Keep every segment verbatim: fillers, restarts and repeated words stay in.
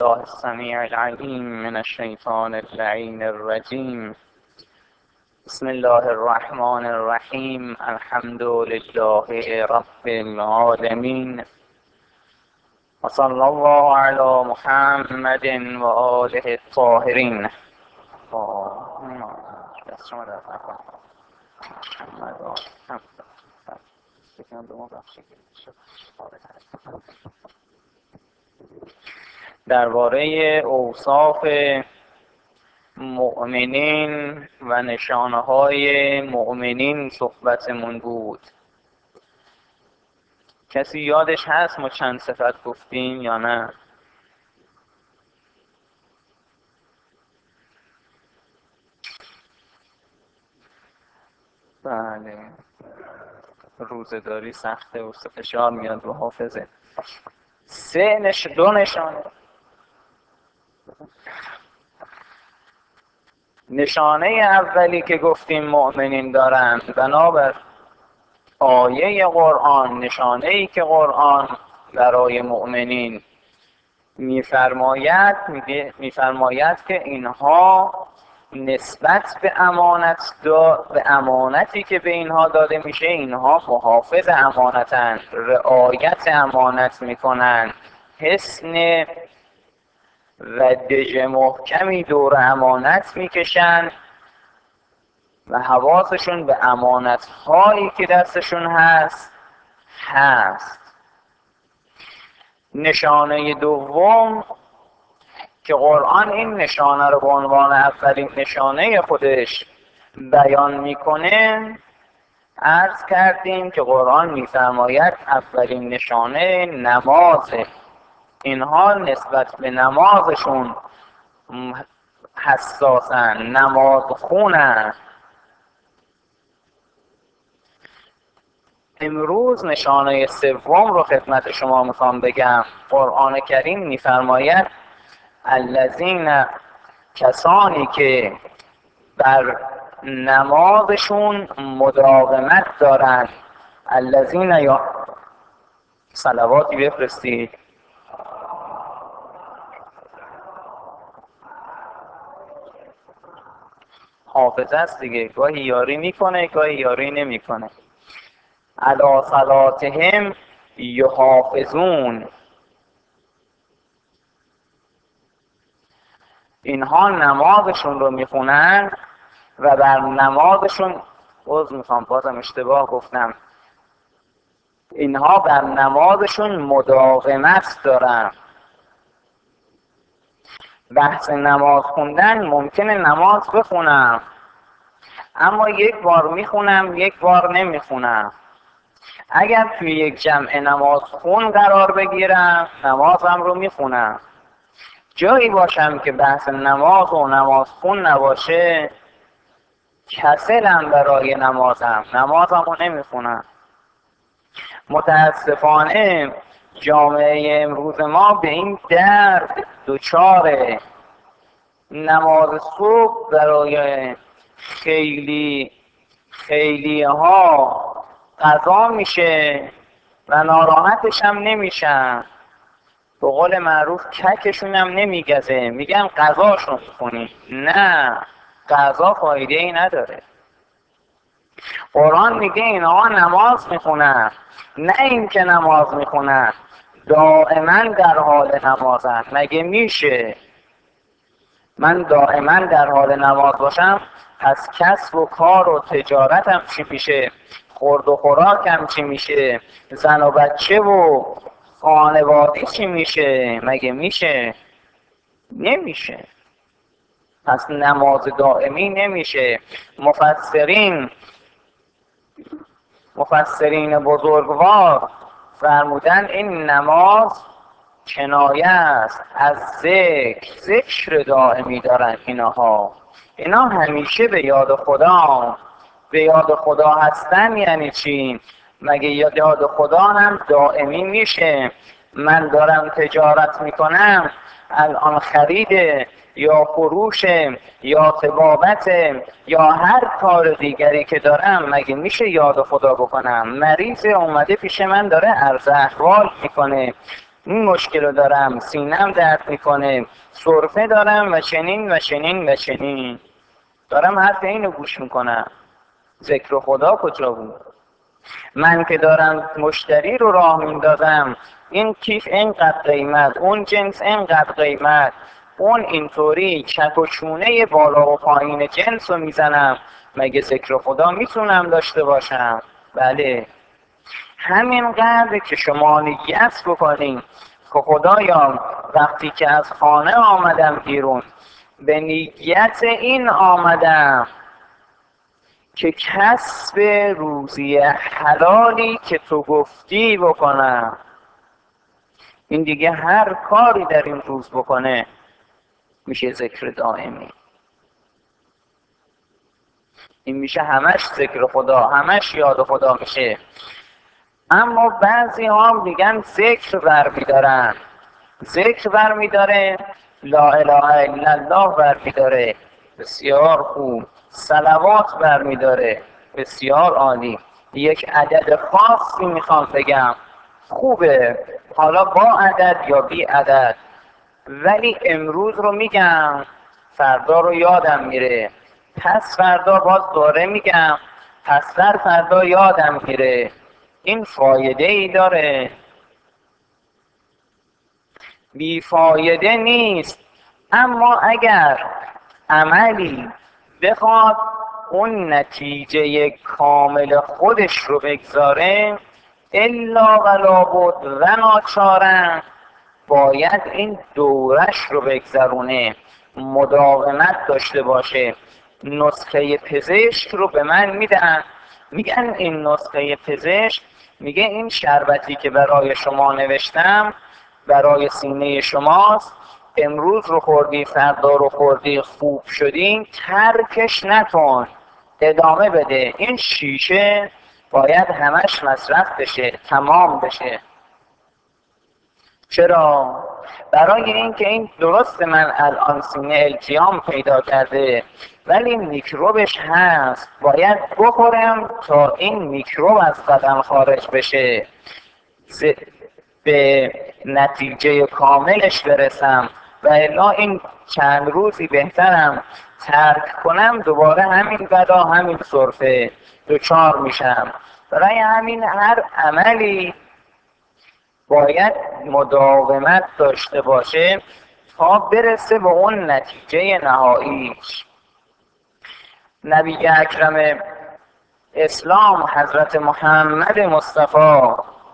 الله السميع العليم من الشيطان اللعين الرجيم. بسم الله الرحمن الرحيم. الحمد لله رب العالمين، وصلى الله على محمد وآله الطاهرين. درباره اوصاف مؤمنین و نشانه های مؤمنین صحبتمون بود. کسی یادش هست ما چند صفت گفتیم یا نه؟ بله، روزه‌داری سخته و فشار میاد رو حافظه. سه نش... دو نشانه. نشانه اولی که گفتیم مؤمنین دارند بنابر آیه قرآن، نشانه ای که قرآن برای مؤمنین میفرماید میگه میفرماید که اینها نسبت به امانت دا به امانتی که به اینها داده میشه اینها محافظ امانتند، رعایت امانت میکنند، حصن و دژ محکمی دور امانت میکشند و حواسشون به امانت هایی که دستشون هست هست. نشانه دوم که قرآن این نشانه رو به عنوان اولین نشانه خودش بیان میکنه، عرض کردیم که قرآن میفرماید اولین نشانه نمازه. اینها نسبت به نمازشون حساسن، نماز خونن. امروز نشانه سوم رو خدمت شما میخوام بگم. قرآن کریم میفرماید الذین، کسانی که بر نمازشون مداومت دارن. الذین، یا صلواتی بفرستید. حافظه است دیگه، گاهی یاری میکنه گاهی یاری نمیکنه. علی صلاتهم یحافظون. اینها نمازشون رو میخونن و بر نمازشون، عذر میخوام بازم اشتباه گفتم، اینها بر نمازشون مداومت دارن. بحث نماز خوندن، ممکنه نماز بخونم اما یک بار میخونم یک بار نمیخونم. اگر توی یک جمع نماز خون قرار بگیرم نمازم رو میخونم. جایی باشم که بحث نماز و نماز خون نباشه کسلم برای نمازم، نمازم رو نمیخونم. متاسفانه جامعه امروز ما به این درد دچاره. نماز صبح برای خیلی خیلی ها قضا میشه و ناراحتش هم نمیشن. به قول معروف ککشون هم نمیگزه، میگن قضاشون کنی. نه، قضا فایده ای نداره. قرآن میگه اینها نماز میخونن، نه این که نماز میخونن دائما در حال نمازن. مگه میشه من دائما در حال نماز باشم؟ پس کسب و کار و تجارتم چی میشه؟ خورد و خوراکم چی میشه؟ زن و بچه و خانواده چی میشه؟ مگه میشه؟ نمیشه. پس نماز دائمی نمیشه. مفسرین مفسرین بزرگوار فرمودن این نماز کنایه است از ذکر. ذکر دائمی دارن اینها. اینا همیشه به یاد خدا به یاد خدا هستن. یعنی چی؟ مگه یاد خدا هم دائمی میشه؟ من دارم تجارت میکنم، الان خرید یا فروش یا طبابت یا هر کار دیگری که دارم مگه میشه یاد خدا بکنم؟ مریض اومده پیش من داره عرض احوال میکنه، این مشکل رو دارم، سینم درد میکنه، سرفه دارم و چنین و چنین و چنین. دارم حرف اینو گوش میکنم، ذکر خدا کجا بود؟ من که دارم مشتری رو راه میندازم، این کیف اینقدر قیمت، اون جنس اینقدر قیمت، اون اینطوری چک و چونه بالا و پایین جنس رو میزنم، مگه ذکر خدا میتونم داشته باشم؟ بله. همینقدر که شما نیت بکنین که خدایا وقتی که از خانه آمدم بیرون به نیت این آمدم که کسب روزی حلالی که تو گفتی بکنم، این دیگه هر کاری در این روز بکنه میشه ذکر دائمی. این میشه همش ذکر خدا، همش یاد خدا میشه. اما بعضی هم دیگن ذکر برمیدارن، ذکر برمیداره، لا اله الا الله برمیداره، بسیار خوب. صلوات برمیداره، بسیار عالی. یک عدد خاصی میخوام بگم، خوبه، حالا با عدد یا بی عدد، ولی امروز رو میگم، فردا رو یادم میره، پس فردا باز دوره میگم، پس در فردا یادم میره. این فایده ای داره؟ بیفایده نیست. اما اگر عملی بخواد اون نتیجه کامل خودش رو بگذاره، الا ولا بد و ناچارن باید این دورش رو بگذرونه، مداومت داشته باشه. نسخه پزشک رو به من میدن، میگن این نسخه پزشک، میگه این شربتی که برای شما نوشتم برای سینه شماست، امروز رو خوردی، فردا رو خوردی، خوب شدین، ترکش نکن، ادامه بده. این شیشه باید همش مصرف بشه، تمام بشه. چرا؟ برای اینکه این درست من الان سینه التیام پیدا کرده ولی میکروبش هست، باید بخورم تا این میکروب از بدن خارج بشه، به نتیجه کاملش برسم. و الا این چند روزی بهترم ترک کنم، دوباره همین بلا، همین سرفه دوچار میشم. برای همین هر عملی باید مداومت داشته باشه تا برسه به اون نتیجه نهاییش. نبی اکرم اسلام حضرت محمد مصطفی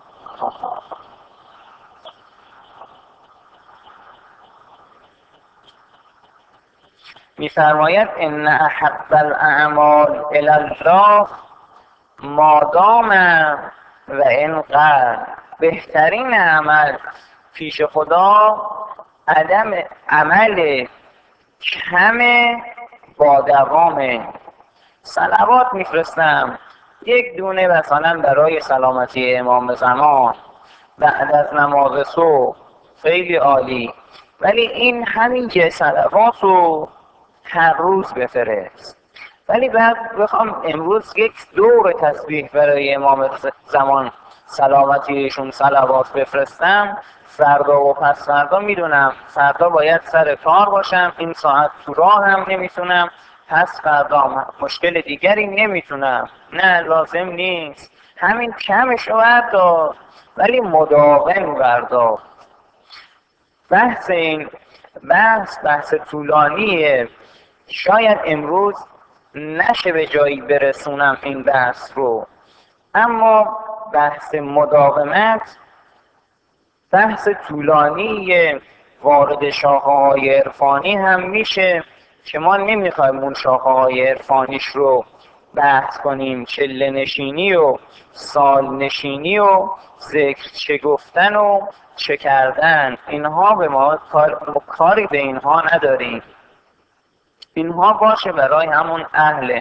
می‌فرماید ان احب الاعمال الی الله ما دام و ان قل. بهترین عمل پیش خدا عدم عمل کم با دوامه. صلوات میفرستم یک دونه مثلا برای سلامتی امام زمان بعد از نماز صبح، خیلی عالی، ولی این همین که صلوات رو هر روز بفرست. ولی بعد بخوام امروز یک دور تسبیح برای امام زمان سلامتیشون صلوات بفرستم، فردا و پس فردا میدونم فردا باید سر کار باشم، این ساعت تو راه هم نمیتونم، پس فردا مشکل دیگری نمیتونم، نه لازم نیست، همین کمش رو بردار ولی مداوم بردار. بحث این بحث بحث طولانیه، شاید امروز نشه به جایی برسونم این بحث رو، اما بحث مداومت بحث طولانیه، وارد شاخه های عرفانی هم میشه که ما نمیخوایم اون شاخه های عرفانیش رو بحث کنیم. چله نشینی و سال نشینی و ذکر چه گفتن و چه کردن، اینها به ما کاری به اینها نداریم، اینها باشه برای همون اهله.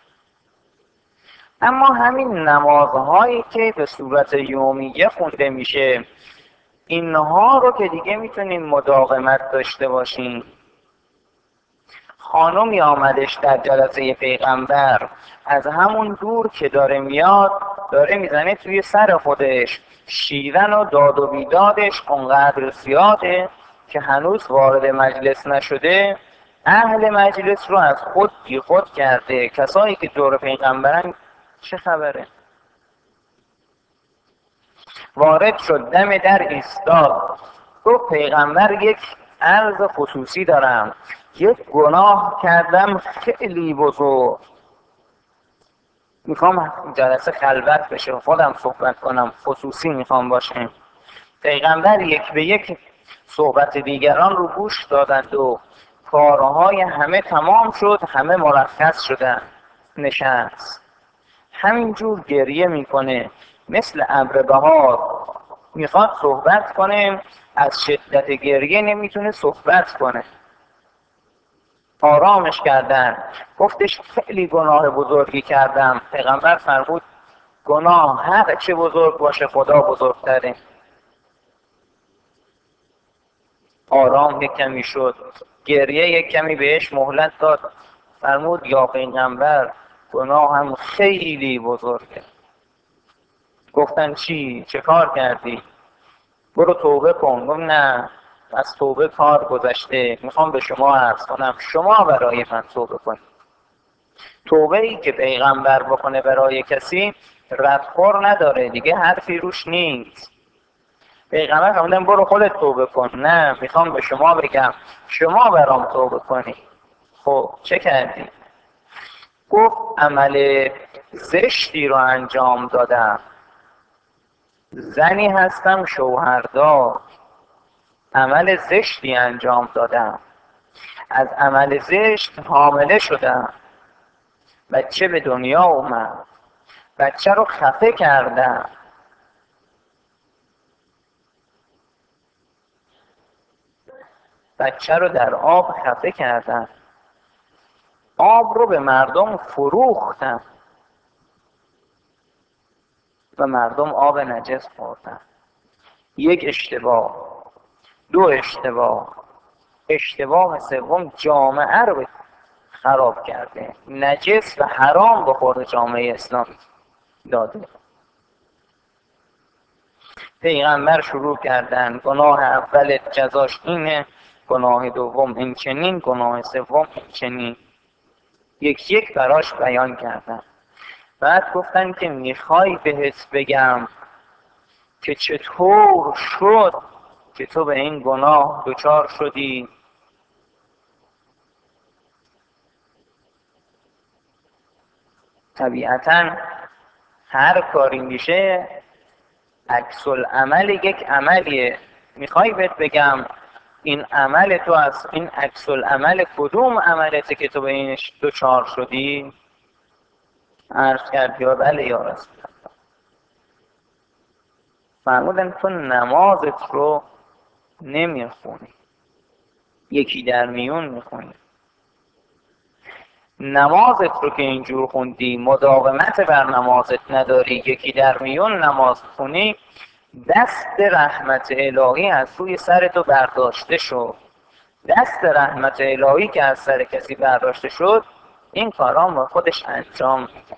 اما همین نمازهایی که به صورت یومیه خونده میشه، اینها رو که دیگه میتونیم مداومت داشته باشیم. خانمی آمدش در جلسه پیغمبر، از همون دور که داره میاد داره میزنه توی سر خودش، شیون و داد و بیدادش اونقدر زیاده که هنوز وارد مجلس نشده اهل مجلس رو از خود بی خود کرده. کسایی که دور پیغمبرن چه خبره؟ وارد شد، دم در ایستاد، گفت پیغمبر یک عرض خصوصی دارم، یک گناه کردم خیلی بزرگ، میخوام جلسه خلوت بشه، خودم صحبت کنم، خصوصی میخوام باشه. پیغمبر یک به یک صحبت دیگران رو گوش دادند و کارهای همه تمام شد، همه مرخص شدن، نشست همینجور گریه میکنه مثل ابر بهار، میخواد صحبت کنه، از شدت گریه نمیتونه صحبت کنه. آرامش کردن، گفتش خیلی گناه بزرگی کردم. پیغمبر فرمود گناه هر چه بزرگ باشه خدا بزرگتره. آرام یک کمی شد، گریه یک کمی بهش مهلت داد، فرمود یا پیغمبر گناه هم خیلی بزرگه. گفتن چی؟ چه کار کردی؟ برو توبه کن. گفت نه، از توبه کار گذشته، میخوام به شما عرض کنم شما برای من توبه کنید. توبه ای که پیغمبر بکنه برای کسی ردخور نداره دیگه، حرفی روش نیست. پیغمبر فرمودن برو خودت توبه کن، نه میخوام به شما بگم شما برام توبه کنی. خب چه کردی؟ گفت عمل زشتی رو انجام دادم، زنی هستم شوهردار، عمل زشتی انجام دادم، از عمل زشت حامله شدم، بچه به دنیا اومد، بچه رو خفه کردم. بچه رو در آب خفه کردم، آب رو به مردم فروختم و مردم آب نجس خوردن. یک اشتباه. دو اشتباه. اشتباه سوم جامعه رو خراب کرده، نجس و حرام به خورد جامعه اسلامی داده. پیغمبر شروع کردن گناه اول جزاش اینه، گناه دوم این چنین، گناه سوم این چنین، یک یک براش بیان کردن. بعد گفتن که میخوای بهت بگم که چطور شد که تو به این گناه دچار شدی؟ طبیعتاً هر کاری میشه عکس العمل یک عملیه. میخوای بهت بگم این عمل تو از این عکس العمل کدوم عملته که تو به اینش دچار شدی؟ عرض کرد یا بله یا رسول الله. فرمودن تو نمازت رو نمیخونی، یکی در میون میخونی. نمازت رو که اینجور خوندی، مداومت بر نمازت نداری، یکی در میون نماز خونی، دست رحمت الهی از روی سر تو برداشته شد. دست رحمت الهی که از سر کسی برداشته شد این کارام با خودش انجام میده.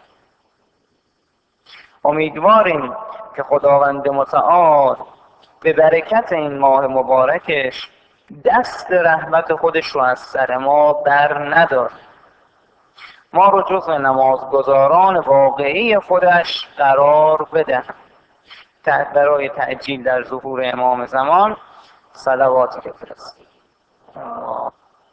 امیدواریم که خداوند متعال به برکت این ماه مبارکش دست رحمت خودش رو از سر ما بر نداره، ما رو جزو نمازگزاران واقعی خودش قرار بده. برای تعجیل در ظهور امام زمان صلواتی بفرست.